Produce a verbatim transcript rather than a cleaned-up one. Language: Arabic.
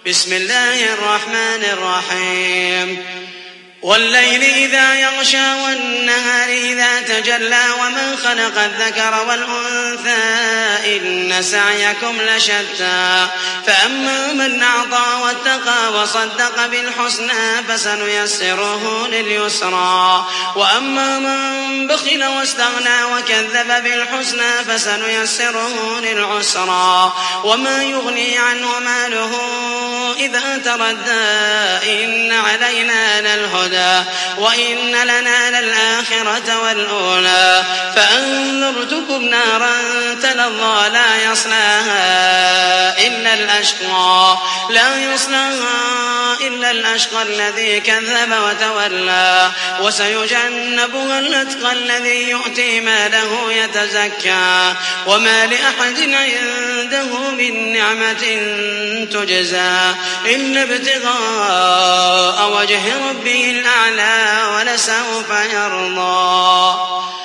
بسم الله الرحمن الرحيم والليل إذا يغشى والنهار إذا تجلى ومن خلق الذكر والأنثى إن سعيكم لشتى فأما من أعطى واتقى وصدق بالحسنى فسنيسره لليسرى وأما من بخل واستغنى وكذب بالحسنى فسنيسره للعسرى وما يغني عنه ماله إذا تردى إن علينا للهدى وإن لنا للآخرة والأولى فأنذرتكم نارا تلظى لا يصلاها إلا الأشقى لا يصلاها إلا الأشقى الذي كذب وتولى وسيجنبها الأتقى الذي يؤتي ماله يتزكى وما لأحد عنده من نعمة تجزى إلا ابتغاء وجه ربه الأعلى ولسوف يرضى.